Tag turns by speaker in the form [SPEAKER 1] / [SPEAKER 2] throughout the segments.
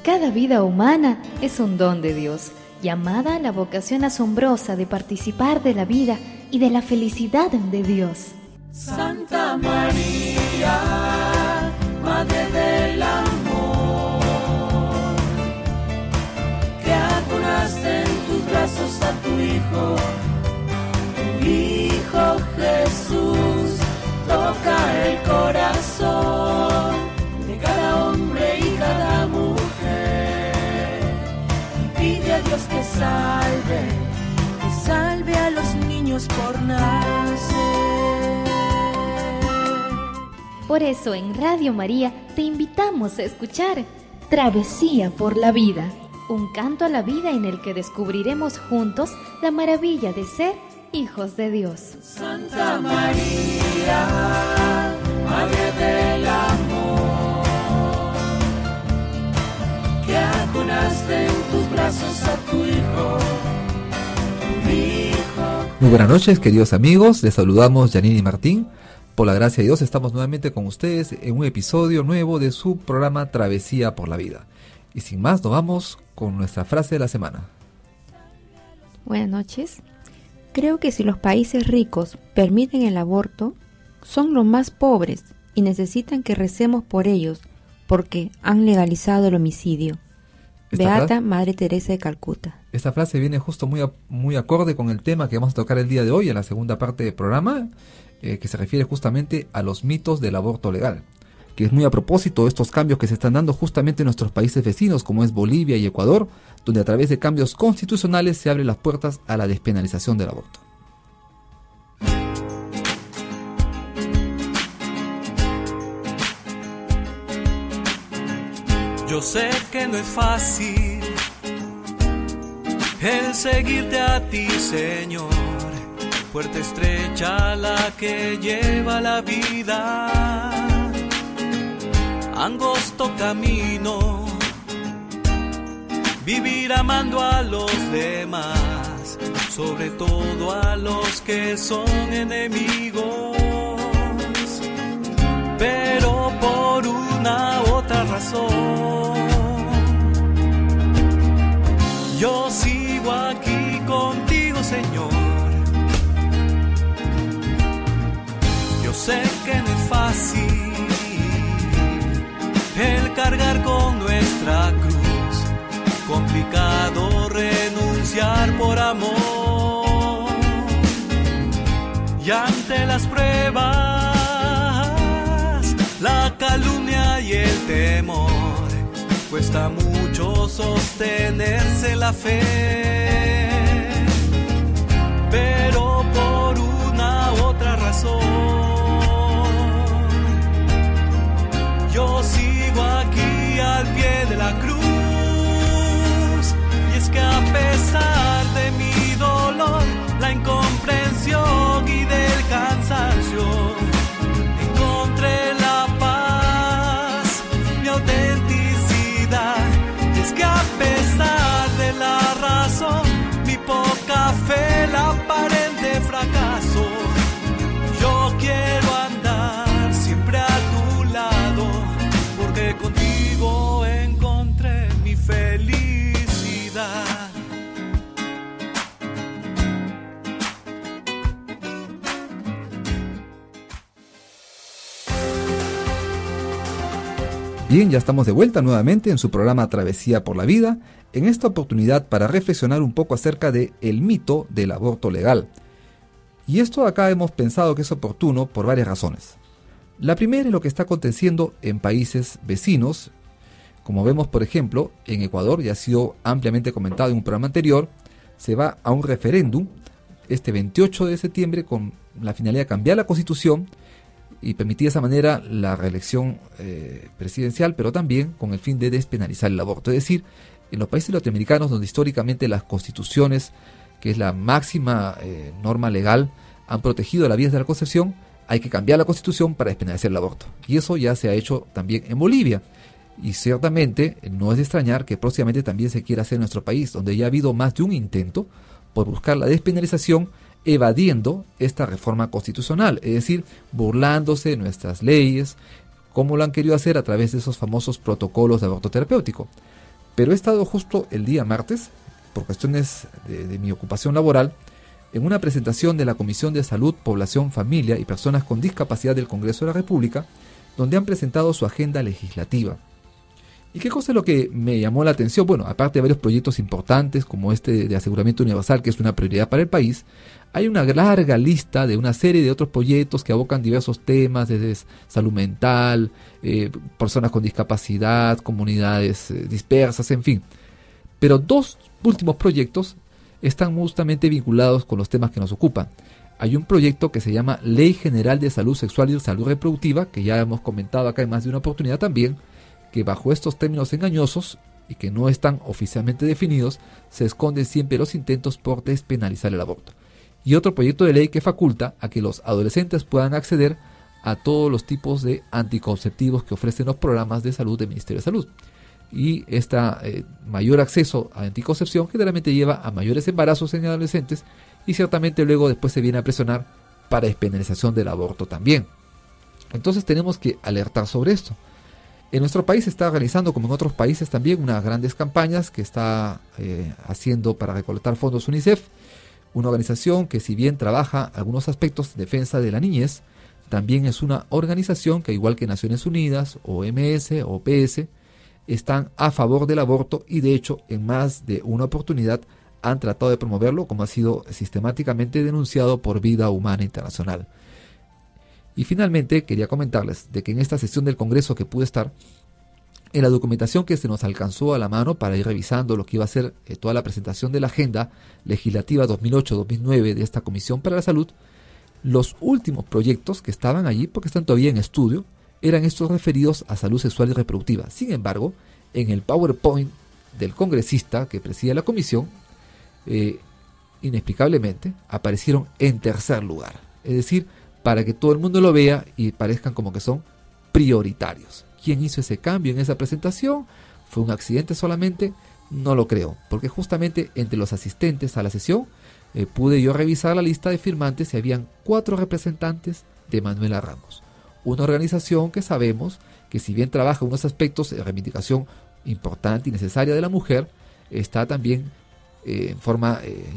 [SPEAKER 1] Cada vida humana es un don de Dios, llamada a la vocación asombrosa de participar de la vida y de la felicidad de Dios.
[SPEAKER 2] Santa María, Madre del Amor, que aconaste en tus brazos a tu Hijo Jesús, toca el corazón de cada hombre y cada mujer, y pide a Dios que salve a los niños por nacer.
[SPEAKER 1] Por eso en Radio María te invitamos a escuchar Travesía por la Vida, un canto a la vida en el que descubriremos juntos la maravilla de ser hijos de Dios.
[SPEAKER 2] Santa María, Madre del Amor, que aconaste en tus brazos a tu Hijo.
[SPEAKER 3] Muy buenas noches, queridos amigos, les saludamos Janine y Martín. Por la gracia de Dios estamos nuevamente con ustedes en un episodio nuevo de su programa Travesía por la Vida. Y sin más, nos vamos con nuestra frase de la semana.
[SPEAKER 4] Buenas noches. Creo que si los países ricos permiten el aborto, son los más pobres y necesitan que recemos por ellos, porque han legalizado el homicidio. Beata Madre Teresa de Calcuta. Esta
[SPEAKER 3] frase viene justo muy acorde con el tema que vamos a tocar el día de hoy en la segunda parte del programa, que se refiere justamente a los mitos del aborto legal, que es muy a propósito de estos cambios que se están dando justamente en nuestros países vecinos, como es Bolivia y Ecuador, donde a través de cambios constitucionales se abren las puertas a la despenalización del aborto.
[SPEAKER 2] Yo sé que no es fácil el seguirte a ti, Señor, puerta estrecha la que lleva la vida, angosto camino, vivir amando a los demás, sobre todo a los que son enemigos, pero por una u otra razón yo sigo aquí contigo, Señor. Yo sé que no es fácil el cargar con nuestra cruz, complicado renunciar por amor, y ante las pruebas, la calumnia y el temor, cuesta mucho sostenerse la fe, pero por una u otra razón yo sigo aquí al pie de la cruz. Y es que a pesar de mi dolor, la incomprensión y del cansancio, encontré la paz, mi autenticidad. Es que a pesar de la razón, mi poca fe, el aparente fracaso, yo quiero andar siempre a tu lado, porque contigo encontré mi felicidad.
[SPEAKER 3] Bien, ya estamos de vuelta nuevamente en su programa Travesía por la Vida, en esta oportunidad para reflexionar un poco acerca de el mito del aborto legal. Y esto acá hemos pensado que es oportuno por varias razones. La primera es lo que está aconteciendo en países vecinos. Como vemos, por ejemplo, en Ecuador, ya ha sido ampliamente comentado en un programa anterior, se va a un referéndum este 28 de septiembre con la finalidad de cambiar la Constitución y permitir de esa manera la reelección presidencial, pero también con el fin de despenalizar el aborto. Es decir, en los países latinoamericanos donde históricamente las constituciones, que es la máxima norma legal, han protegido la vida de la concepción, hay que cambiar la constitución para despenalizar el aborto. Y eso ya se ha hecho también en Bolivia. Y ciertamente no es de extrañar que próximamente también se quiera hacer en nuestro país, donde ya ha habido más de un intento por buscar la despenalización, evadiendo esta reforma constitucional, es decir, burlándose de nuestras leyes, como lo han querido hacer a través de esos famosos protocolos de aborto terapéutico. Pero he estado justo el día martes, por cuestiones de mi ocupación laboral, en una presentación de la Comisión de Salud, Población, Familia y Personas con Discapacidad del Congreso de la República, donde han presentado su agenda legislativa. ¿Y qué cosa es lo que me llamó la atención? Bueno, aparte de varios proyectos importantes como este de aseguramiento universal, que es una prioridad para el país, hay una larga lista de una serie de otros proyectos que abocan diversos temas, desde salud mental, personas con discapacidad, comunidades dispersas, en fin. Pero dos últimos proyectos están justamente vinculados con los temas que nos ocupan. Hay un proyecto que se llama Ley General de Salud Sexual y Salud Reproductiva, que ya hemos comentado acá en más de una oportunidad también, que bajo estos términos engañosos y que no están oficialmente definidos, se esconden siempre los intentos por despenalizar el aborto. Y otro proyecto de ley que faculta a que los adolescentes puedan acceder a todos los tipos de anticonceptivos que ofrecen los programas de salud del Ministerio de Salud. Y este mayor acceso a anticoncepción generalmente lleva a mayores embarazos en adolescentes y ciertamente luego después se viene a presionar para despenalización del aborto también. Entonces tenemos que alertar sobre esto. En nuestro país se está realizando, como en otros países también, unas grandes campañas que está haciendo para recolectar fondos UNICEF, una organización que si bien trabaja algunos aspectos de defensa de la niñez, también es una organización que, igual que Naciones Unidas, OMS, OPS, están a favor del aborto y de hecho en más de una oportunidad han tratado de promoverlo, como ha sido sistemáticamente denunciado por Vida Humana Internacional. Y finalmente quería comentarles de que en esta sesión del Congreso que pude estar, en la documentación que se nos alcanzó a la mano para ir revisando lo que iba a ser toda la presentación de la Agenda Legislativa 2008-2009 de esta Comisión para la Salud, los últimos proyectos que estaban allí, porque están todavía en estudio, eran estos referidos a salud sexual y reproductiva. Sin embargo, en el PowerPoint del congresista que preside la comisión, inexplicablemente aparecieron en tercer lugar. Es decir, para que todo el mundo lo vea y parezcan como que son prioritarios. ¿Quién hizo ese cambio en esa presentación? ¿Fue un accidente solamente? No lo creo, porque justamente entre los asistentes a la sesión pude yo revisar la lista de firmantes y habían 4 representantes de Manuela Ramos. Una organización que sabemos que si bien trabaja unos aspectos de reivindicación importante y necesaria de la mujer, está también en forma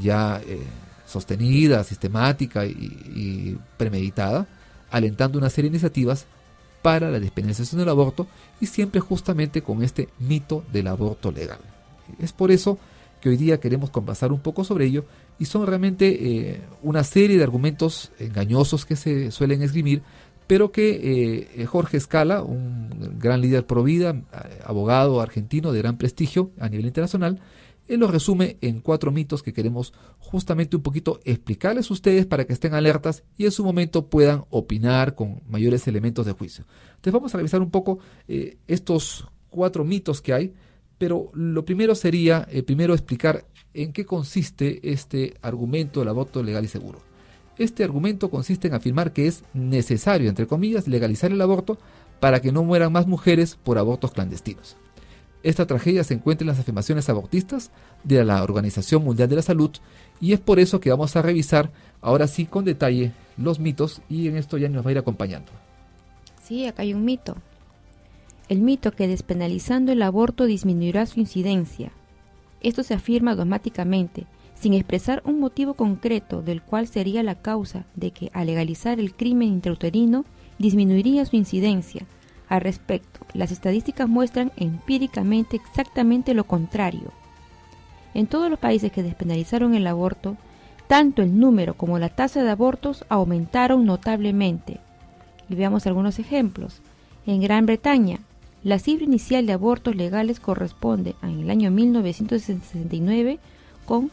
[SPEAKER 3] sostenida, sistemática y premeditada, alentando una serie de iniciativas para la despenalización del aborto y siempre justamente con este mito del aborto legal. Es por eso que hoy día queremos conversar un poco sobre ello y son realmente una serie de argumentos engañosos que se suelen esgrimir, pero que Jorge Escala, un gran líder pro vida, abogado argentino de gran prestigio a nivel internacional, él lo resume en 4 mitos que queremos justamente un poquito explicarles a ustedes para que estén alertas y en su momento puedan opinar con mayores elementos de juicio. Entonces vamos a revisar un poco estos 4 mitos que hay, pero lo primero sería primero explicar en qué consiste este argumento del aborto legal y seguro. Este argumento consiste en afirmar que es necesario, entre comillas, legalizar el aborto para que no mueran más mujeres por abortos clandestinos. Esta tragedia se encuentra en las afirmaciones abortistas de la Organización Mundial de la Salud y es por eso que vamos a revisar ahora sí con detalle los mitos y en esto ya nos va a ir acompañando.
[SPEAKER 4] Sí, acá hay un mito. El mito que despenalizando el aborto disminuirá su incidencia. Esto se afirma dogmáticamente, sin expresar un motivo concreto del cual sería la causa de que al legalizar el crimen intrauterino disminuiría su incidencia. Al respecto, las estadísticas muestran empíricamente exactamente lo contrario. En todos los países que despenalizaron el aborto, tanto el número como la tasa de abortos aumentaron notablemente. Y veamos algunos ejemplos. En Gran Bretaña, la cifra inicial de abortos legales corresponde en el año 1969 con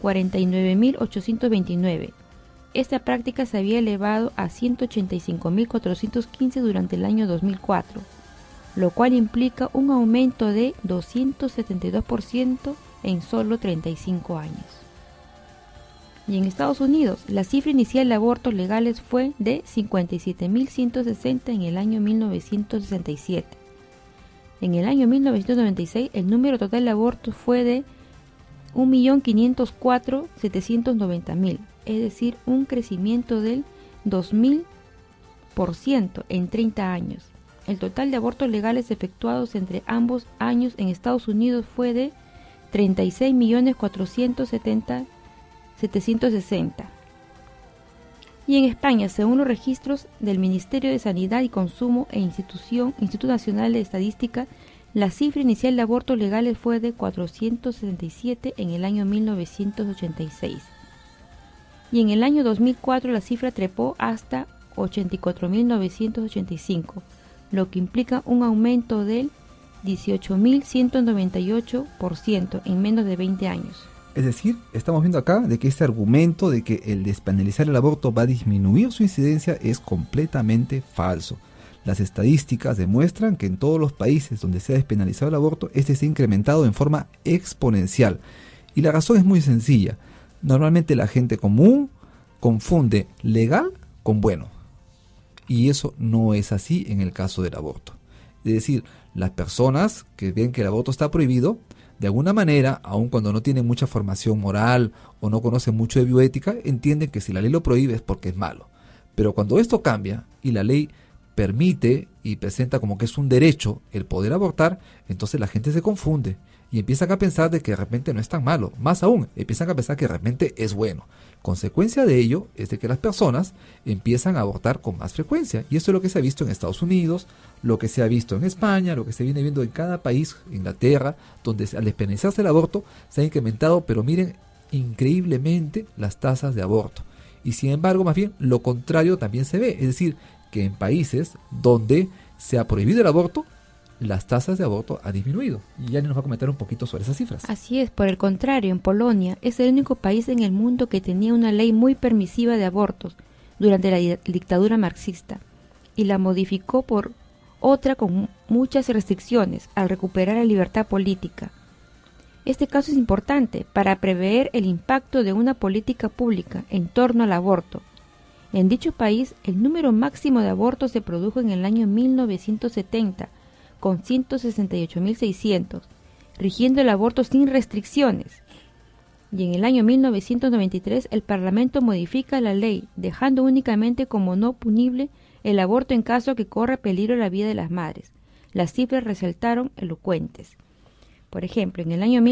[SPEAKER 4] 49.829. Esta práctica se había elevado a 185.415 durante el año 2004, lo cual implica un aumento de 272% en solo 35 años. Y en Estados Unidos, la cifra inicial de abortos legales fue de 57.160 en el año 1967. En el año 1996, el número total de abortos fue de 1.504.790.000, es decir, un crecimiento del 2.000% en 30 años. el total de abortos legales efectuados entre ambos años en Estados Unidos fue de 36.470.760. Y en España, según los registros del Ministerio de Sanidad y Consumo e Instituto Nacional de Estadística, la cifra inicial de abortos legales fue de 467 en el año 1986. Y en el año 2004 la cifra trepó hasta 84.985, lo que implica un aumento del 18.198% en menos de 20 años.
[SPEAKER 3] Es decir, estamos viendo acá de que este argumento de que el despenalizar el aborto va a disminuir su incidencia es completamente falso. Las estadísticas demuestran que en todos los países donde se ha despenalizado el aborto, este se ha incrementado en forma exponencial. Y la razón es muy sencilla. Normalmente la gente común confunde legal con bueno. Y eso no es así en el caso del aborto. Es decir, las personas que ven que el aborto está prohibido, de alguna manera, aun cuando no tienen mucha formación moral o no conocen mucho de bioética, entienden que si la ley lo prohíbe es porque es malo. Pero cuando esto cambia y la ley permite y presenta como que es un derecho el poder abortar, entonces la gente se confunde y empiezan a pensar de que de repente no es tan malo. Más aún, empiezan a pensar que de repente es bueno. Consecuencia de ello es de que las personas empiezan a abortar con más frecuencia. Y esto es lo que se ha visto en Estados Unidos, lo que se ha visto en España, lo que se viene viendo en cada país, Inglaterra, donde al despenalizarse el aborto se ha incrementado, pero miren, increíblemente las tasas de aborto. Y sin embargo, más bien, lo contrario también se ve. Es decir, que en países donde se ha prohibido el aborto, las tasas de aborto han disminuido. Y ya nos va a comentar un poquito sobre esas cifras.
[SPEAKER 4] Así es, por el contrario, en Polonia es el único país en el mundo que tenía una ley muy permisiva de abortos durante la dictadura marxista y la modificó por otra con muchas restricciones al recuperar la libertad política. Este caso es importante para prever el impacto de una política pública en torno al aborto. En dicho país, el número máximo de abortos se produjo en el año 1970, con 168.600, rigiendo el aborto sin restricciones. Y en el año 1993 el Parlamento modifica la ley, dejando únicamente como no punible el aborto en caso que corra peligro la vida de las madres. Las cifras resultaron elocuentes. Por ejemplo, en el año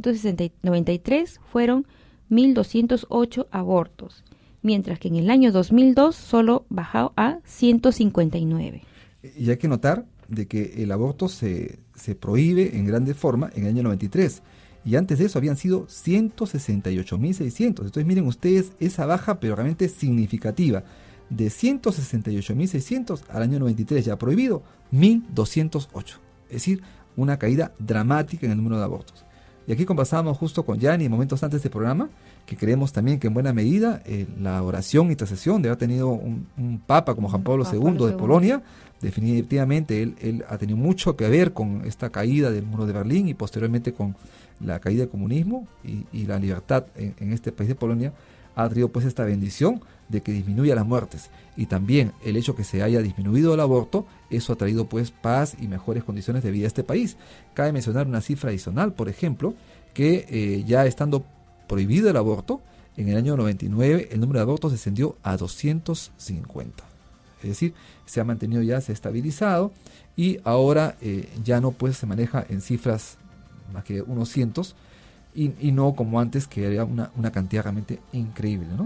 [SPEAKER 4] 1993 fueron 1.208 abortos, mientras que en el año 2002 solo bajó a 159.
[SPEAKER 3] Y hay que notar de que el aborto se prohíbe en grande forma en el año 93 y antes de eso habían sido 168.600. Entonces miren ustedes esa baja pero realmente significativa, de 168.600 al año 93 ya prohibido 1.208, es decir, una caída dramática en el número de abortos. Y aquí conversábamos justo con Yanni momentos antes del programa, que creemos también que en buena medida la oración y intercesión de haber tenido un papa como Juan Pablo II de Polonia, definitivamente él ha tenido mucho que ver con esta caída del muro de Berlín y posteriormente con la caída del comunismo y la libertad en este país de Polonia. Ha traído pues esta bendición de que disminuya las muertes, y también el hecho que se haya disminuido el aborto, eso ha traído pues paz y mejores condiciones de vida a este país. Cabe mencionar una cifra adicional, por ejemplo, que ya estando prohibido el aborto, en el año 99 el número de abortos descendió a 250. Es decir, se ha mantenido ya, se ha estabilizado, y ahora ya no pues se maneja en cifras más que unos cientos, y no como antes, que era una cantidad realmente increíble, ¿no?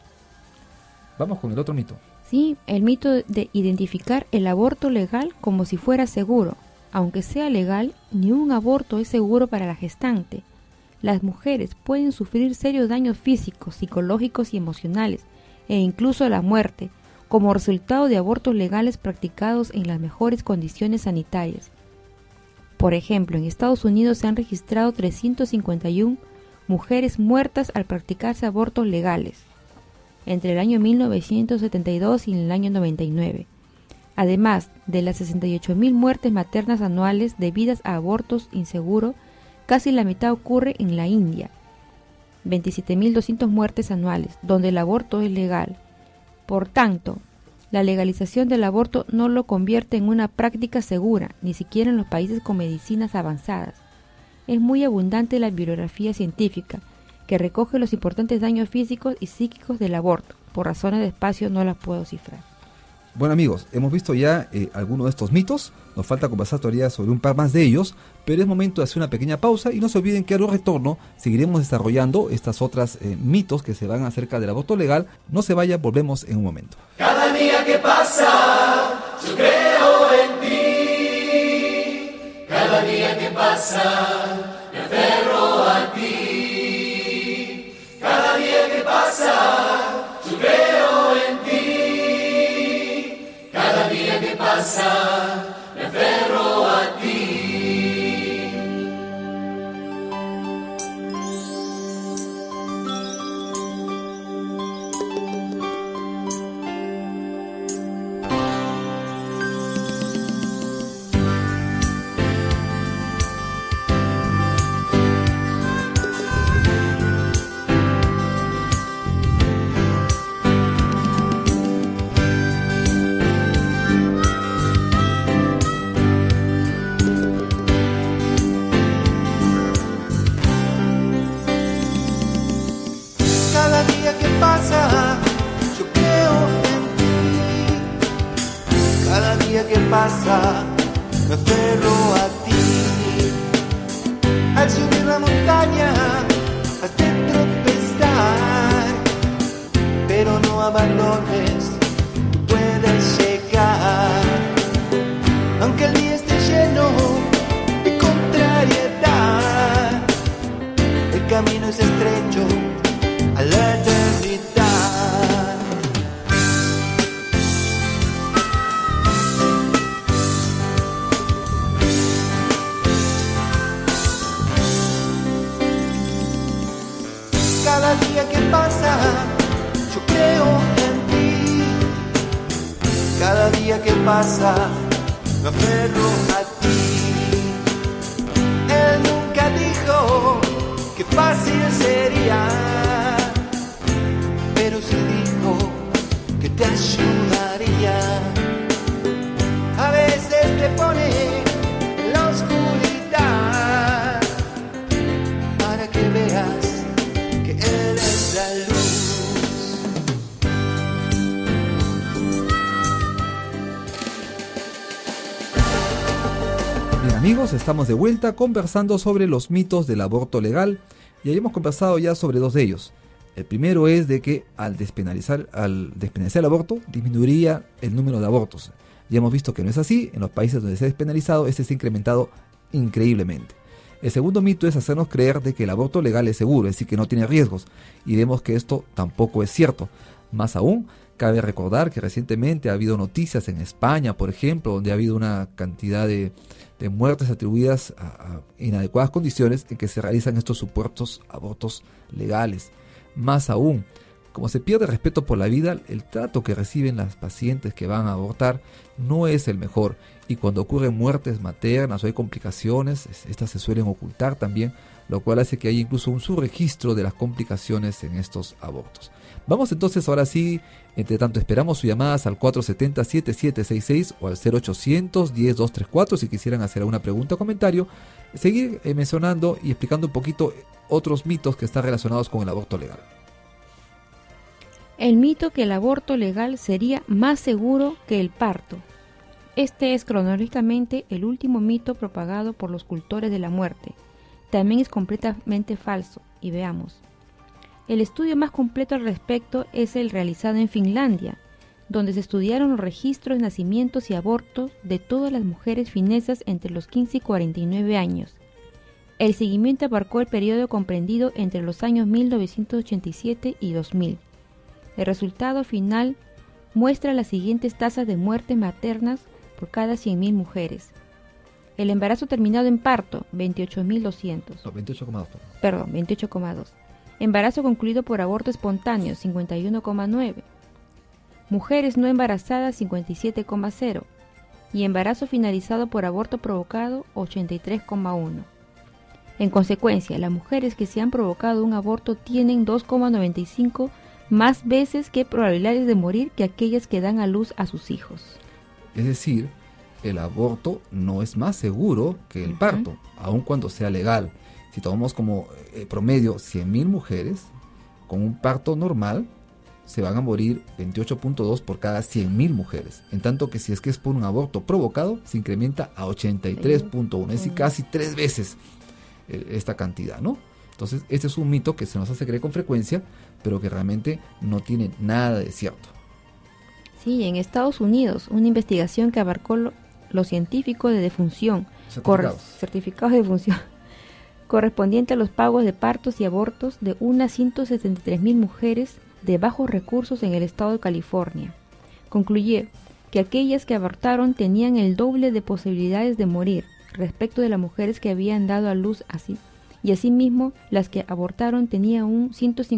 [SPEAKER 3] Vamos con el otro mito.
[SPEAKER 4] Sí, el mito de identificar el aborto legal como si fuera seguro. Aunque sea legal, ni un aborto es seguro para la gestante. Las mujeres pueden sufrir serios daños físicos, psicológicos y emocionales, e incluso la muerte, como resultado de abortos legales practicados en las mejores condiciones sanitarias. Por ejemplo, en Estados Unidos se han registrado 351 mujeres muertas al practicarse abortos legales entre el año 1972 y el año 99. Además de las 68.000 muertes maternas anuales debidas a abortos inseguros, casi la mitad ocurre en la India, 27.200 muertes anuales, donde el aborto es legal. Por tanto, la legalización del aborto no lo convierte en una práctica segura, ni siquiera en los países con medicinas avanzadas. Es muy abundante la bibliografía científica, que recoge los importantes daños físicos y psíquicos del aborto. Por razones de espacio no las puedo cifrar.
[SPEAKER 3] Bueno amigos, hemos visto ya algunos de estos mitos, nos falta conversar todavía sobre un par más de ellos, pero es momento de hacer una pequeña pausa y no se olviden que al retorno seguiremos desarrollando estas otras mitos que se van acerca del aborto legal. No se vaya, volvemos en un momento.
[SPEAKER 2] Cada día que pasa, yo creo en ti. Cada día que pasa, me aferro a ti. Cada día que pasa, yo creo en ti. Cada día que pasa, me aferro a ti.
[SPEAKER 5] Pasa, me aferro a ti. Al subir la montaña has de tropezar, pero no abandones, puedes llegar. Aunque el día esté lleno de contrariedad, el camino es estrecho a la eternidad. Cada día que pasa, yo creo en ti. Cada día que pasa, me aferro a ti. Él nunca dijo que fácil sería, pero sí dijo que te ayudaría. A veces te pone en la oscuridad para que veas que Él es la luz.
[SPEAKER 3] Bien amigos, estamos de vuelta conversando sobre los mitos del aborto legal y hemos conversado ya sobre dos de ellos. El primero es de que al despenalizar el aborto disminuiría el número de abortos. Ya hemos visto que no es así, en los países donde se ha despenalizado este se ha incrementado increíblemente. El segundo mito es hacernos creer de que el aborto legal es seguro, es decir, que no tiene riesgos, y vemos que esto tampoco es cierto. Más aún, cabe recordar que recientemente ha habido noticias en España, por ejemplo, donde ha habido una cantidad de muertes atribuidas a inadecuadas condiciones en que se realizan estos supuestos abortos legales. Más aún, como se pierde respeto por la vida, el trato que reciben las pacientes que van a abortar no es el mejor. Y cuando ocurren muertes maternas o hay complicaciones, estas se suelen ocultar también, lo cual hace que haya incluso un subregistro de las complicaciones en estos abortos. Vamos entonces ahora sí, entre tanto esperamos sus llamadas al 470-7766 o al 0800-10234 si quisieran hacer alguna pregunta o comentario, seguir mencionando y explicando un poquito otros mitos que están relacionados con el aborto legal.
[SPEAKER 4] El mito que el aborto legal sería más seguro que el parto. Este es cronológicamente el último mito propagado por los cultores de la muerte. También es completamente falso, y veamos. El estudio más completo al respecto es el realizado en Finlandia, donde se estudiaron los registros de nacimientos y abortos de todas las mujeres finesas entre los 15 y 49 años. El seguimiento abarcó el periodo comprendido entre los años 1987 y 2000. El resultado final muestra las siguientes tasas de muertes maternas por cada 100.000 mujeres. El embarazo terminado en parto, 28.200.
[SPEAKER 3] No, 28,2.
[SPEAKER 4] Perdón, 28,2. Embarazo concluido por aborto espontáneo, 51,9. Mujeres no embarazadas, 57,0. Y embarazo finalizado por aborto provocado, 83,1. En consecuencia, las mujeres que se han provocado un aborto tienen 2,95 más veces que probabilidades de morir que aquellas que dan a luz a sus hijos.
[SPEAKER 3] Es decir, el aborto no es más seguro que el parto, aun cuando sea legal. Si tomamos como promedio 100.000 mujeres con un parto normal, se van a morir 28.2 por cada 100.000 mujeres, en tanto que si es que es por un aborto provocado, se incrementa a 83.1, es decir, casi 3 veces esta cantidad, ¿no? Entonces, este es un mito que se nos hace creer con frecuencia, pero que realmente no tiene nada de cierto.
[SPEAKER 4] Sí, en Estados Unidos, una investigación que abarcó los científicos de defunción, certificados de defunción, correspondiente a los pagos de partos y abortos de unas 173.000 mujeres de bajos recursos en el estado de California. Concluyó que aquellas que abortaron tenían el doble de posibilidades de morir respecto de las mujeres que habían dado a luz así, y asimismo las que abortaron tenían un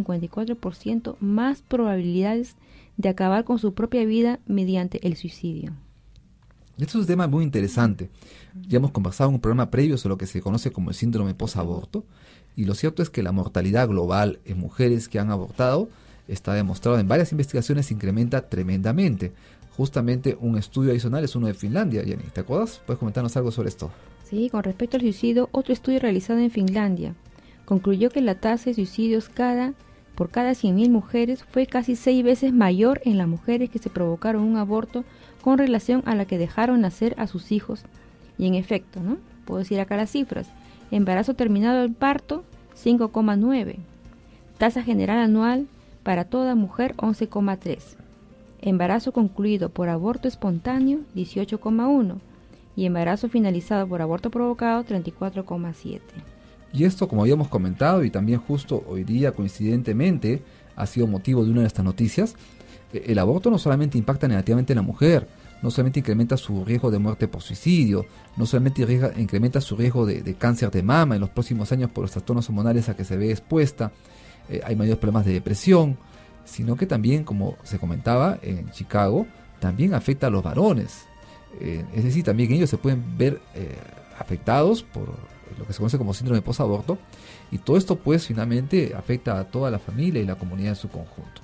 [SPEAKER 4] 154% más probabilidades de acabar con su propia vida mediante el suicidio.
[SPEAKER 3] Este es un tema muy interesante. Ya hemos conversado en un programa previo sobre lo que se conoce como el síndrome posaborto, y lo cierto es que la mortalidad global en mujeres que han abortado está demostrado en varias investigaciones, se incrementa tremendamente. Justamente un estudio adicional es uno de Finlandia. Yanni, ¿te acuerdas? ¿Puedes comentarnos algo sobre esto?
[SPEAKER 4] Sí, con respecto al suicidio, otro estudio realizado en Finlandia concluyó que la tasa de suicidios por cada 100.000 mujeres fue casi 6 veces mayor en las mujeres que se provocaron un aborto con relación a la que dejaron nacer a sus hijos. Y en efecto, ¿no? Puedo decir acá las cifras. Embarazo terminado el parto, 5,9. Tasa general anual para toda mujer, 11,3. Embarazo concluido por aborto espontáneo, 18,1. Y embarazo finalizado por aborto provocado, 34,7.
[SPEAKER 3] Y esto, como habíamos comentado, y también justo hoy día coincidentemente ha sido motivo de una de estas noticias, el aborto no solamente impacta negativamente en la mujer, no solamente incrementa su riesgo de muerte por suicidio, no solamente incrementa su riesgo de cáncer de mama en los próximos años por los trastornos hormonales a que se ve expuesta, hay mayores problemas de depresión, sino que también, como se comentaba en Chicago, también afecta a los varones. Es decir, también ellos se pueden ver afectados por lo que se conoce como síndrome posaborto, y todo esto pues finalmente afecta a toda la familia y la comunidad en su conjunto.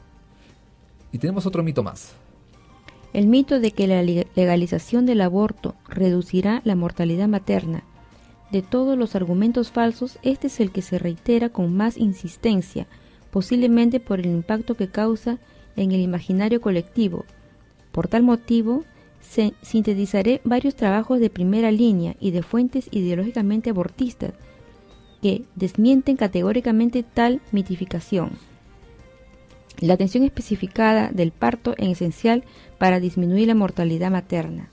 [SPEAKER 3] Y tenemos otro mito más.
[SPEAKER 4] El mito de que la legalización del aborto reducirá la mortalidad materna. De todos los argumentos falsos, este es el que se reitera con más insistencia, posiblemente por el impacto que causa en el imaginario colectivo. Por tal motivo, sintetizaré varios trabajos de primera línea y de fuentes ideológicamente abortistas que desmienten categóricamente tal mitificación. La atención especificada del parto es esencial para disminuir la mortalidad materna.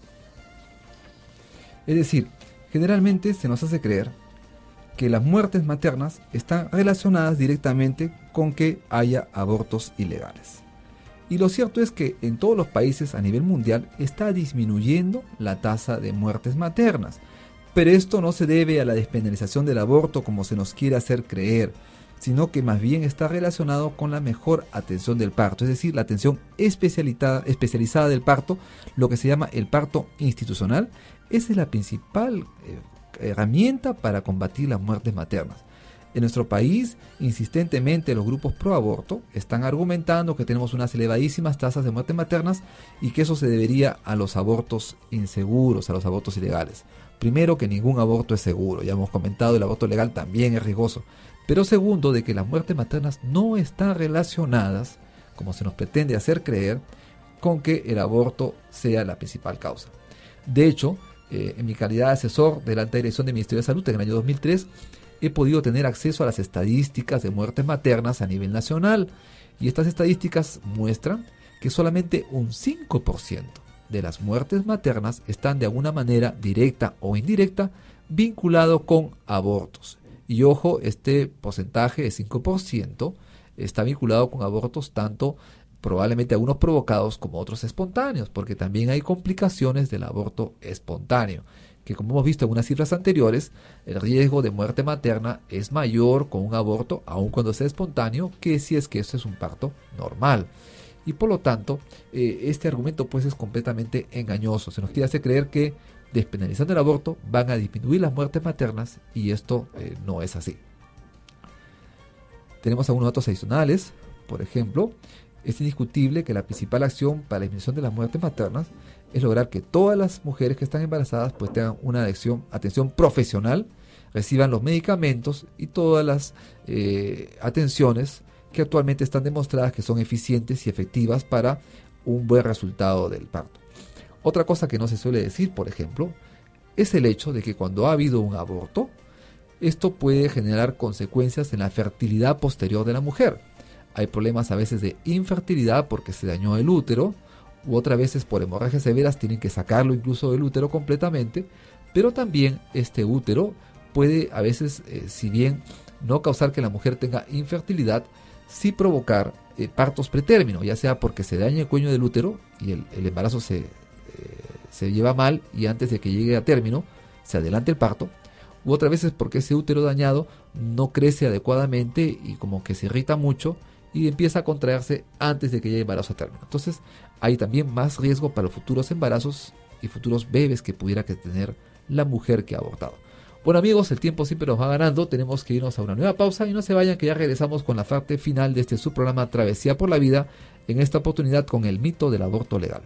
[SPEAKER 3] Es decir, generalmente se nos hace creer que las muertes maternas están relacionadas directamente con que haya abortos ilegales. Y lo cierto es que en todos los países a nivel mundial está disminuyendo la tasa de muertes maternas. Pero esto no se debe a la despenalización del aborto como se nos quiere hacer creer, sino que más bien está relacionado con la mejor atención del parto, es decir, la atención especializada del parto, lo que se llama el parto institucional. Esa es la principal herramienta para combatir las muertes maternas. En nuestro país, insistentemente los grupos pro aborto están argumentando que tenemos unas elevadísimas tasas de muertes maternas y que eso se debería a los abortos inseguros, a los abortos ilegales. Primero, que ningún aborto es seguro, ya hemos comentado, el aborto legal también es riesgoso. Pero segundo, de que las muertes maternas no están relacionadas, como se nos pretende hacer creer, con que el aborto sea la principal causa. De hecho, en mi calidad de asesor de la alta dirección del Ministerio de Salud en el año 2003, he podido tener acceso a las estadísticas de muertes maternas a nivel nacional, y estas estadísticas muestran que solamente un 5% de las muertes maternas están de alguna manera directa o indirecta vinculado con abortos. Y ojo, este porcentaje de 5% está vinculado con abortos tanto probablemente algunos provocados como otros espontáneos, porque también hay complicaciones del aborto espontáneo, que como hemos visto en unas cifras anteriores, el riesgo de muerte materna es mayor con un aborto, aun cuando sea espontáneo, que si es que esto es un parto normal. Y por lo tanto, este argumento pues es completamente engañoso. Se nos quiere hacer creer que despenalizando el aborto van a disminuir las muertes maternas, y esto no es así. Tenemos algunos datos adicionales. Por ejemplo, es indiscutible que la principal acción para la disminución de las muertes maternas es lograr que todas las mujeres que están embarazadas pues tengan una atención profesional, reciban los medicamentos y todas las atenciones que actualmente están demostradas que son eficientes y efectivas para un buen resultado del parto. Otra cosa que no se suele decir, por ejemplo, es el hecho de que cuando ha habido un aborto, esto puede generar consecuencias en la fertilidad posterior de la mujer. Hay problemas a veces de infertilidad porque se dañó el útero, u otras veces por hemorragias severas tienen que sacarlo incluso del útero completamente, pero también este útero puede a veces, si bien no causar que la mujer tenga infertilidad, sí provocar partos pretérmino, ya sea porque se daña el cuello del útero y el embarazo se lleva mal y antes de que llegue a término se adelanta el parto, u otras veces porque ese útero dañado no crece adecuadamente y como que se irrita mucho y empieza a contraerse antes de que llegue el embarazo a término. Entonces hay también más riesgo para los futuros embarazos y futuros bebés que pudiera tener la mujer que ha abortado. Bueno amigos, el tiempo siempre nos va ganando, tenemos que irnos a una nueva pausa y no se vayan que ya regresamos con la parte final de este subprograma Travesía por la Vida, en esta oportunidad con el mito del aborto legal.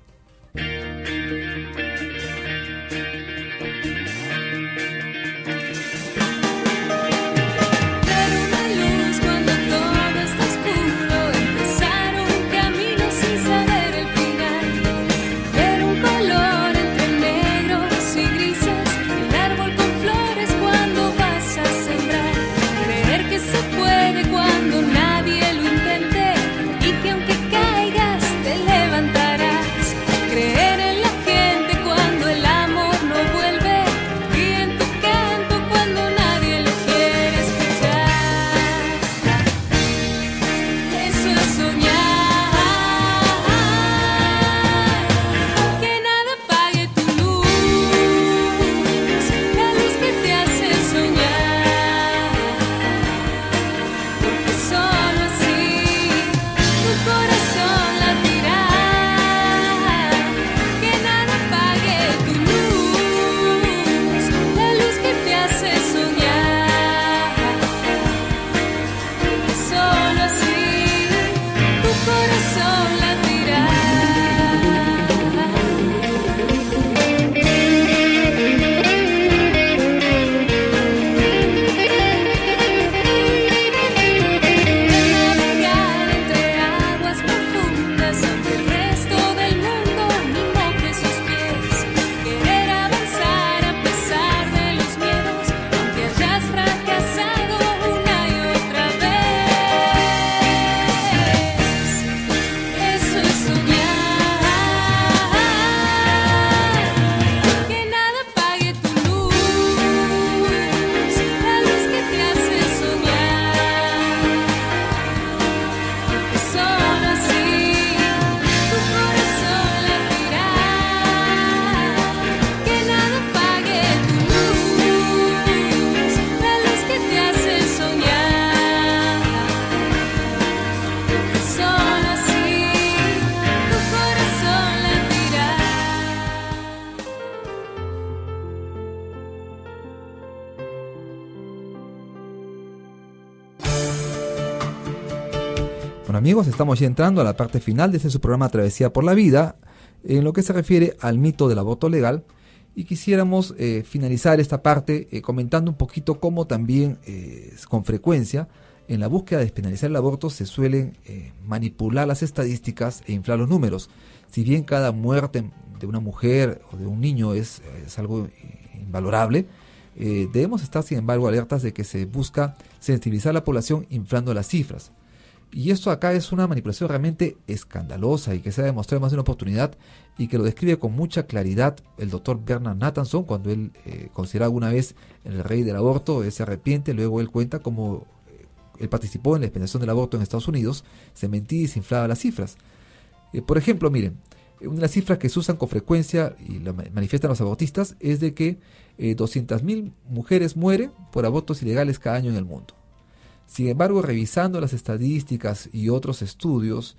[SPEAKER 3] Bueno amigos, estamos ya entrando a la parte final de este su programa Travesía por la Vida, en lo que se refiere al mito del aborto legal, y quisiéramos finalizar esta parte comentando un poquito cómo también con frecuencia en la búsqueda de despenalizar el aborto se suelen manipular las estadísticas e inflar los números. Si bien cada muerte de una mujer o de un niño es algo invalorable, debemos estar sin embargo alertas de que se busca sensibilizar a la población inflando las cifras. Y esto acá es una manipulación realmente escandalosa y que se ha demostrado más de una oportunidad y que lo describe con mucha claridad el doctor Bernard Nathanson cuando él considera alguna vez el rey del aborto, él se arrepiente, luego él cuenta cómo él participó en la dispensación del aborto en Estados Unidos, se mentía y se inflaba las cifras. Por ejemplo, miren, una de las cifras que se usan con frecuencia y lo manifiestan los abortistas es de que 200.000 mujeres mueren por abortos ilegales cada año en el mundo. Sin embargo, revisando las estadísticas y otros estudios,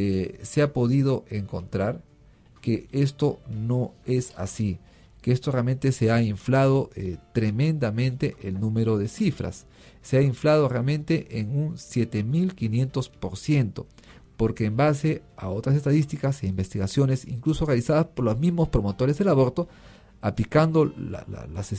[SPEAKER 3] se ha podido encontrar que esto no es así, que esto realmente se ha inflado tremendamente el número de cifras. Se ha inflado realmente en un 7.500%, porque en base a otras estadísticas e investigaciones, incluso realizadas por los mismos promotores del aborto, aplicando las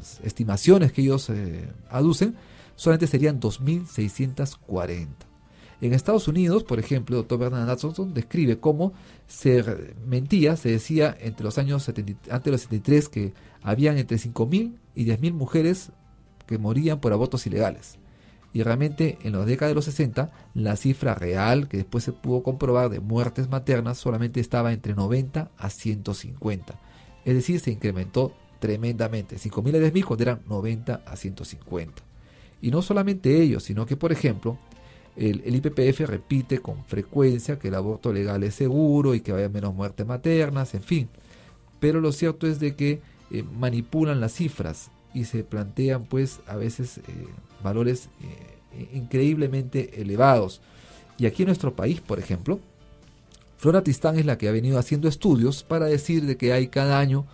[SPEAKER 3] estimaciones que ellos aducen, solamente serían 2.640. En Estados Unidos, por ejemplo, el doctor Bernard Nathanson describe cómo se decía entre los años 70, antes de los 73, que habían entre 5.000 y 10.000 mujeres que morían por abortos ilegales. Y realmente en la década de los 60, la cifra real, que después se pudo comprobar, de muertes maternas solamente estaba entre 90 a 150. Es decir, se incrementó tremendamente, 5.000 a 10.000 cuando eran 90 a 150. Y no solamente ello, sino que, por ejemplo, el IPPF repite con frecuencia que el aborto legal es seguro y que vaya menos muertes maternas, en fin. Pero lo cierto es de que manipulan las cifras y se plantean pues a veces valores increíblemente elevados. Y aquí en nuestro país, por ejemplo, Flora Tristán es la que ha venido haciendo estudios para decir de que hay cada año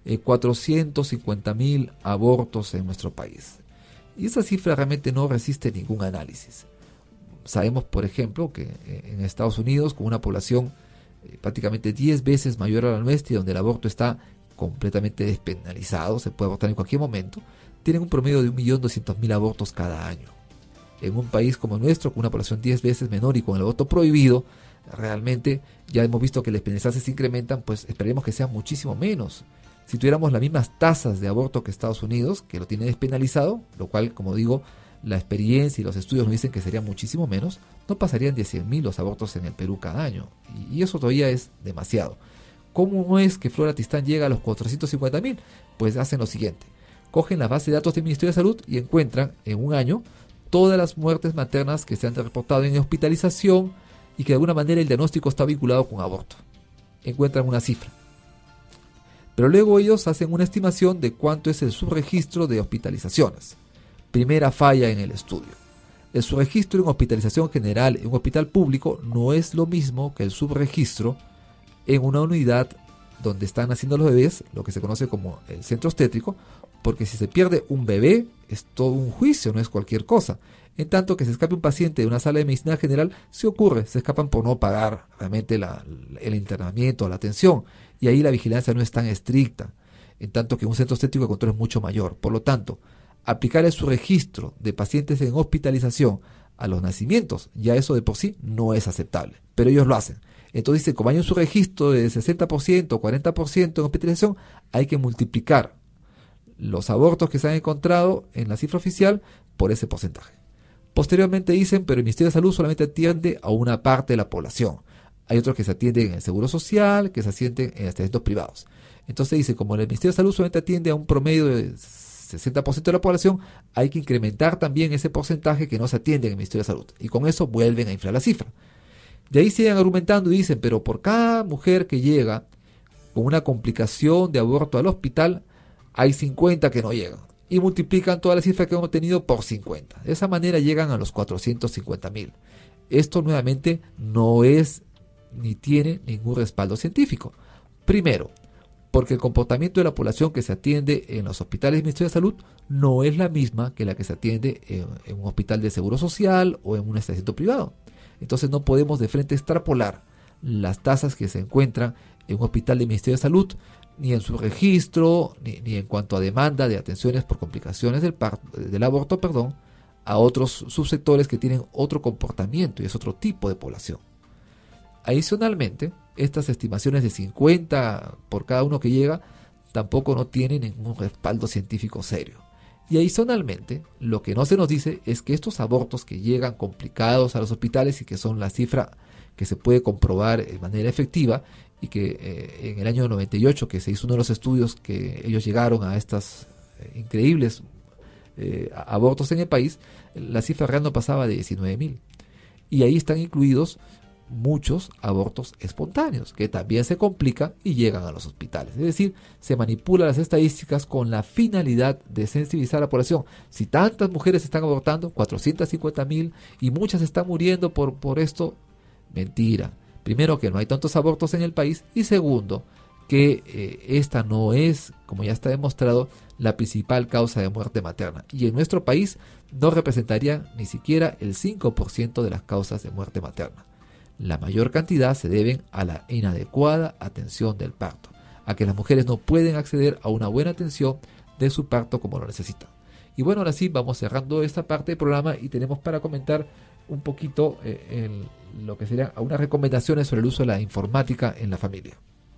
[SPEAKER 3] 450.000 abortos en nuestro país. Y esa cifra realmente no resiste ningún análisis. Sabemos, por ejemplo, que en Estados Unidos, con una población prácticamente 10 veces mayor a la nuestra, y donde el aborto está completamente despenalizado, se puede abortar en cualquier momento, tienen un promedio de 1.200.000 abortos cada año. En un país como el nuestro, con una población 10 veces menor y con el aborto prohibido, realmente ya hemos visto que las penalizaciones se incrementan, pues esperemos que sea muchísimo menos. Si tuviéramos las mismas tasas de aborto que Estados Unidos, que lo tiene despenalizado, lo cual, como digo, la experiencia y los estudios nos dicen que sería muchísimo menos, no pasarían de 100.000 los abortos en el Perú cada año. Y eso todavía es demasiado. ¿Cómo es que Flora Tristán llega a los 450.000? Pues hacen lo siguiente. Cogen la base de datos del Ministerio de Salud y encuentran en un año todas las muertes maternas que se han reportado en hospitalización y que de alguna manera el diagnóstico está vinculado con aborto. Encuentran una cifra. Pero luego ellos hacen una estimación de cuánto es el subregistro de hospitalizaciones. Primera falla en el estudio. El subregistro en hospitalización general en un hospital público no es lo mismo que el subregistro en una unidad donde están naciendo los bebés, lo que se conoce como el centro obstétrico, porque si se pierde un bebé es todo un juicio, no es cualquier cosa. En tanto que se escape un paciente de una sala de medicina general, se escapan por no pagar realmente el internamiento, la atención, y ahí la vigilancia no es tan estricta, en tanto que un centro obstétrico el control es mucho mayor. Por lo tanto, aplicar el subregistro de pacientes en hospitalización a los nacimientos, ya eso de por sí no es aceptable, pero ellos lo hacen. Entonces dice, como hay un subregistro de 60% o 40% en hospitalización, hay que multiplicar los abortos que se han encontrado en la cifra oficial por ese porcentaje. Posteriormente dicen, pero el Ministerio de Salud solamente atiende a una parte de la población. Hay otros que se atienden en el Seguro Social, que se atienden en establecimientos privados. Entonces dice, como el Ministerio de Salud solamente atiende a un promedio de 60% de la población, hay que incrementar también ese porcentaje que no se atiende en el Ministerio de Salud. Y con eso vuelven a inflar la cifra. De ahí siguen argumentando y dicen, pero por cada mujer que llega con una complicación de aborto al hospital, hay 50 que no llegan. Y multiplican toda la cifra que hemos tenido por 50. De esa manera llegan a los 450.000. Esto nuevamente no es ni tiene ningún respaldo científico. Primero, porque el comportamiento de la población que se atiende en los hospitales del Ministerio de Salud no es la misma que la que se atiende en un hospital de seguro social o en un establecimiento privado. Entonces no podemos de frente extrapolar las tasas que se encuentran en un hospital del Ministerio de Salud, ni en su registro, ni en cuanto a demanda de atenciones por complicaciones del aborto, a otros subsectores que tienen otro comportamiento y es otro tipo de población. Adicionalmente, estas estimaciones de 50 por cada uno que llega tampoco no tienen ningún respaldo científico serio. Y adicionalmente, lo que no se nos dice es que estos abortos que llegan complicados a los hospitales y que son la cifra que se puede comprobar de manera efectiva y que en el año 98 que se hizo uno de los estudios que ellos llegaron a estas increíbles abortos en el país, la cifra real no pasaba de 19.000. Y ahí están incluidos muchos abortos espontáneos que también se complican y llegan a los hospitales. Es decir, se manipulan las estadísticas con la finalidad de sensibilizar a la población. Si tantas mujeres están abortando, 450.000, y muchas están muriendo por esto, mentira. Primero, que no hay tantos abortos en el país, y segundo, que esta no es, como ya está demostrado, la principal causa de muerte materna. Y en nuestro país no representaría ni siquiera el 5% de las causas de muerte materna. La mayor cantidad se deben a la inadecuada atención del parto, a que las mujeres no pueden acceder a una buena atención de su parto como lo necesitan. Y bueno, ahora sí, vamos cerrando esta parte del programa y tenemos para comentar un poquito lo que serían algunas recomendaciones sobre el uso de la informática en la familia.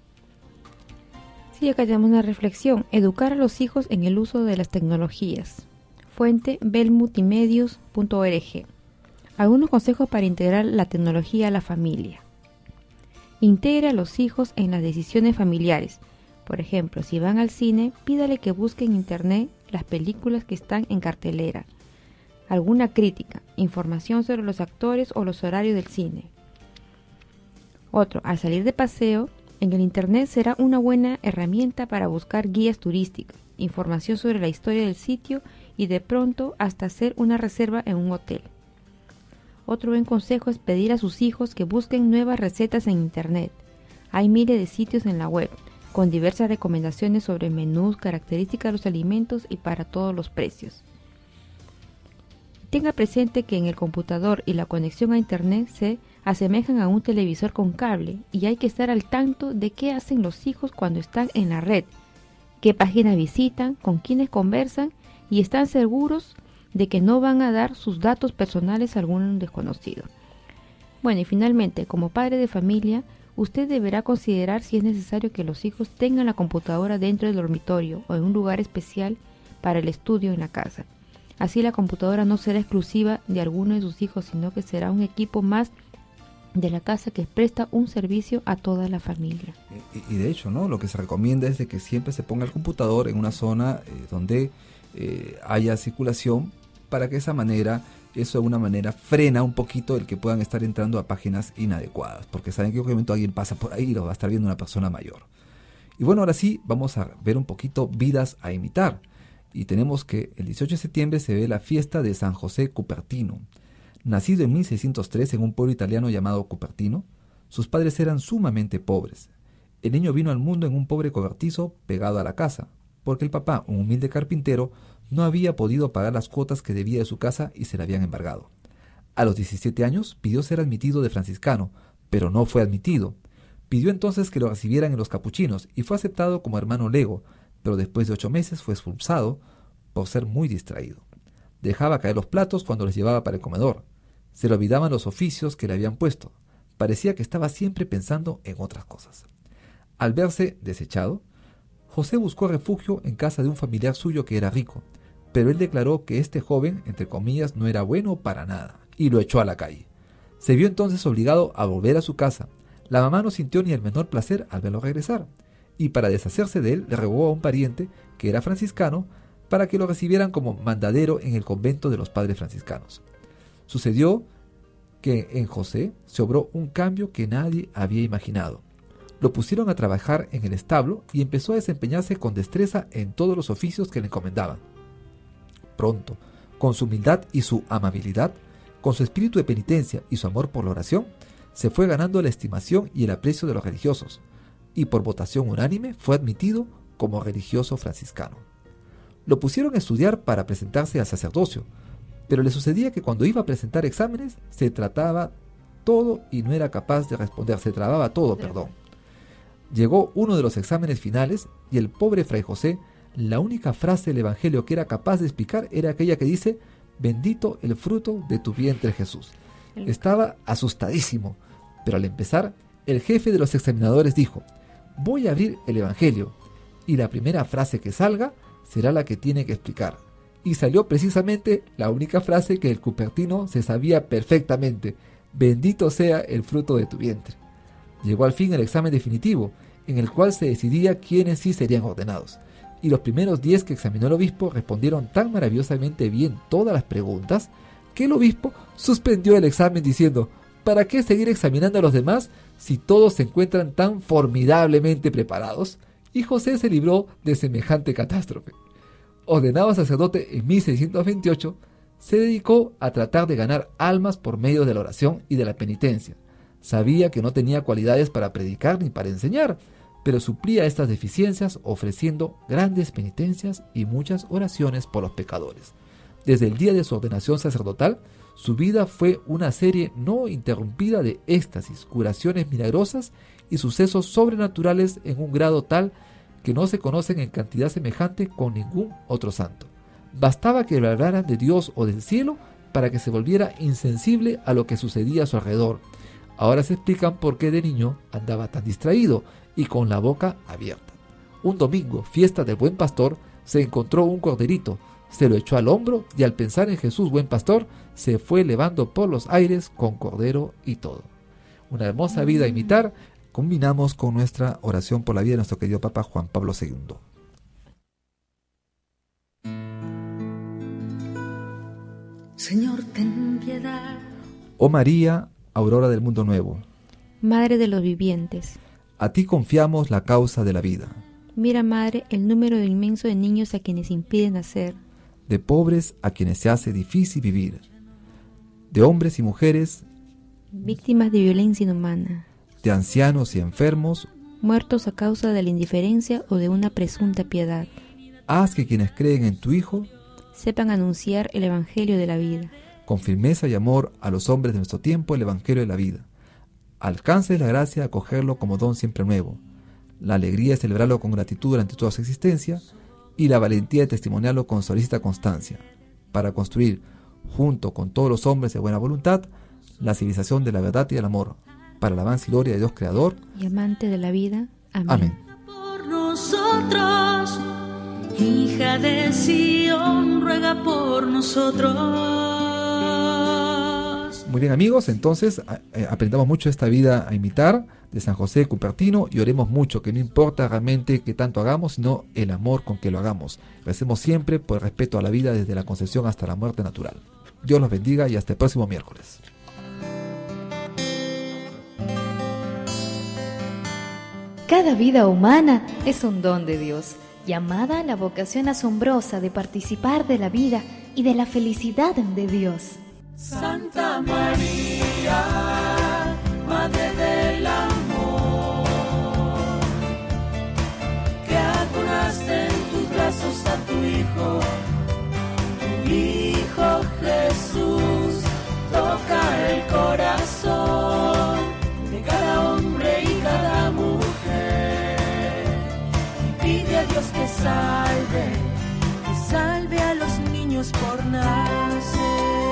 [SPEAKER 4] Sí, acá tenemos una reflexión. Educar a los hijos en el uso de las tecnologías. Fuente belmultimedios.org. Algunos consejos para integrar la tecnología a la familia. Integre a los hijos en las decisiones familiares. Por ejemplo, si van al cine, pídale que busque en internet las películas que están en cartelera. Alguna crítica, información sobre los actores o los horarios del cine. Otro, al salir de paseo, en el internet será una buena herramienta para buscar guías turísticas, información sobre la historia del sitio y de pronto hasta hacer una reserva en un hotel. Otro buen consejo es pedir a sus hijos que busquen nuevas recetas en internet. Hay miles de sitios en la web, con diversas recomendaciones sobre menús, características de los alimentos y para todos los precios. Tenga presente que en el computador y la conexión a internet se asemejan a un televisor con cable y hay que estar al tanto de qué hacen los hijos cuando están en la red, qué páginas visitan, con quiénes conversan y están seguros de que no van a dar sus datos personales a algún desconocido. Bueno, y finalmente, como padre de familia, usted deberá considerar si es necesario que los hijos tengan la computadora dentro del dormitorio o en un lugar especial para el estudio en la casa. Así la computadora no será exclusiva de alguno de sus hijos, sino que será un equipo más de la casa que presta un servicio a toda la familia.
[SPEAKER 3] Y de hecho, ¿no? Lo que se recomienda es de que siempre se ponga el computador en una zona donde haya circulación, para que esa manera, eso de alguna manera frena un poquito el que puedan estar entrando a páginas inadecuadas, porque saben que en algún momento alguien pasa por ahí y lo va a estar viendo una persona mayor. Y bueno, ahora sí, vamos a ver un poquito vidas a imitar. Y tenemos que el 18 de septiembre se ve la fiesta de San José Cupertino. Nacido en 1603 en un pueblo italiano llamado Cupertino, sus padres eran sumamente pobres. El niño vino al mundo en un pobre cobertizo pegado a la casa, porque el papá, un humilde carpintero, no había podido pagar las cuotas que debía de su casa y se la habían embargado. A los 17 años pidió ser admitido de franciscano, pero no fue admitido. Pidió entonces que lo recibieran en los capuchinos y fue aceptado como hermano lego, pero después de 8 meses fue expulsado por ser muy distraído. Dejaba caer los platos cuando los llevaba para el comedor. Se le olvidaban los oficios que le habían puesto. Parecía que estaba siempre pensando en otras cosas. Al verse desechado, José buscó refugio en casa de un familiar suyo que era rico, pero él declaró que este joven, entre comillas, no era bueno para nada, y lo echó a la calle. Se vio entonces obligado a volver a su casa. La mamá no sintió ni el menor placer al verlo regresar, y para deshacerse de él le rogó a un pariente, que era franciscano, para que lo recibieran como mandadero en el convento de los padres franciscanos. Sucedió que en José se obró un cambio que nadie había imaginado. Lo pusieron a trabajar en el establo y empezó a desempeñarse con destreza en todos los oficios que le encomendaban. Pronto, con su humildad y su amabilidad, con su espíritu de penitencia y su amor por la oración, se fue ganando la estimación y el aprecio de los religiosos, y por votación unánime fue admitido como religioso franciscano. Lo pusieron a estudiar para presentarse al sacerdocio, pero le sucedía que cuando iba a presentar exámenes se trababa todo. Llegó uno de los exámenes finales y el pobre Fray José, la única frase del Evangelio que era capaz de explicar era aquella que dice: bendito el fruto de tu vientre, Jesús. Estaba asustadísimo, pero al empezar, el jefe de los examinadores dijo: voy a abrir el Evangelio y la primera frase que salga será la que tiene que explicar. Y salió precisamente la única frase que el cupertino se sabía perfectamente: bendito sea el fruto de tu vientre. Llegó al fin el examen definitivo, en el cual se decidía quiénes sí serían ordenados, y los primeros 10 que examinó el obispo respondieron tan maravillosamente bien todas las preguntas, que el obispo suspendió el examen diciendo: ¿para qué seguir examinando a los demás si todos se encuentran tan formidablemente preparados? Y José se libró de semejante catástrofe. Ordenado sacerdote en 1628, se dedicó a tratar de ganar almas por medio de la oración y de la penitencia. Sabía que no tenía cualidades para predicar ni para enseñar, pero suplía estas deficiencias ofreciendo grandes penitencias y muchas oraciones por los pecadores. Desde el día de su ordenación sacerdotal, su vida fue una serie no interrumpida de éxtasis, curaciones milagrosas y sucesos sobrenaturales en un grado tal que no se conocen en cantidad semejante con ningún otro santo. Bastaba que le hablaran de Dios o del cielo para que se volviera insensible a lo que sucedía a su alrededor. Ahora se explican por qué de niño andaba tan distraído y con la boca abierta. Un domingo, fiesta del Buen Pastor, se encontró un corderito, se lo echó al hombro y al pensar en Jesús Buen Pastor, se fue elevando por los aires con cordero y todo. Una hermosa vida a imitar, combinamos con nuestra oración por la vida de nuestro querido Papa Juan Pablo II.
[SPEAKER 6] Señor, ten piedad.
[SPEAKER 3] Oh María, aurora del mundo nuevo,
[SPEAKER 4] Madre de los vivientes,
[SPEAKER 3] a ti confiamos la causa de la vida.
[SPEAKER 4] mira, Madre, el número inmenso de niños a quienes impiden nacer,
[SPEAKER 3] De pobres a quienes se hace difícil vivir, de hombres y mujeres,
[SPEAKER 4] víctimas de violencia inhumana,
[SPEAKER 3] de ancianos y enfermos.
[SPEAKER 4] muertos a causa de la indiferencia o de una presunta piedad.
[SPEAKER 3] Haz que quienes creen en tu Hijo,
[SPEAKER 4] Sepan anunciar el Evangelio de la vida.
[SPEAKER 3] con firmeza y amor a los hombres de nuestro tiempo, el Evangelio de la vida. Alcance la gracia de acogerlo como don siempre nuevo, la alegría de celebrarlo con gratitud durante toda su existencia y la valentía de testimoniarlo con solícita constancia, para construir, junto con todos los hombres de buena voluntad, la civilización de la verdad y del amor, para la alabanza y gloria de Dios Creador.
[SPEAKER 4] Y amante de la vida. Amén.
[SPEAKER 3] Amén.
[SPEAKER 6] Por nosotros, hija de Sion, ruega por nosotros.
[SPEAKER 3] Muy bien, amigos, entonces aprendamos mucho esta vida a imitar de San José de Cupertino y oremos mucho, que no importa realmente qué tanto hagamos, sino el amor con que lo hagamos. Recemos siempre por el respeto a la vida desde la concepción hasta la muerte natural. Dios los bendiga y hasta el próximo miércoles.
[SPEAKER 1] Cada vida humana es un don de Dios, llamada a la vocación asombrosa de participar de la vida y de la felicidad de Dios.
[SPEAKER 2] Santa María, Madre del Amor, que acunaste en tus brazos a tu Hijo Jesús, toca el corazón de cada hombre y cada mujer, y pide a Dios que salve a los niños por nacer.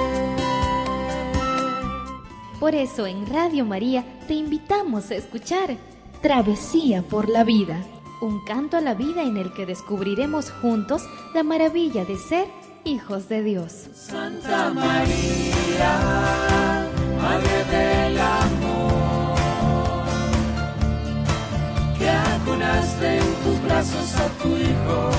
[SPEAKER 1] Por eso en Radio María te invitamos a escuchar Travesía por la Vida, un canto a la vida en el que descubriremos juntos la maravilla de ser hijos de Dios.
[SPEAKER 2] Santa María, Madre del Amor, que acunaste en tus brazos a tu Hijo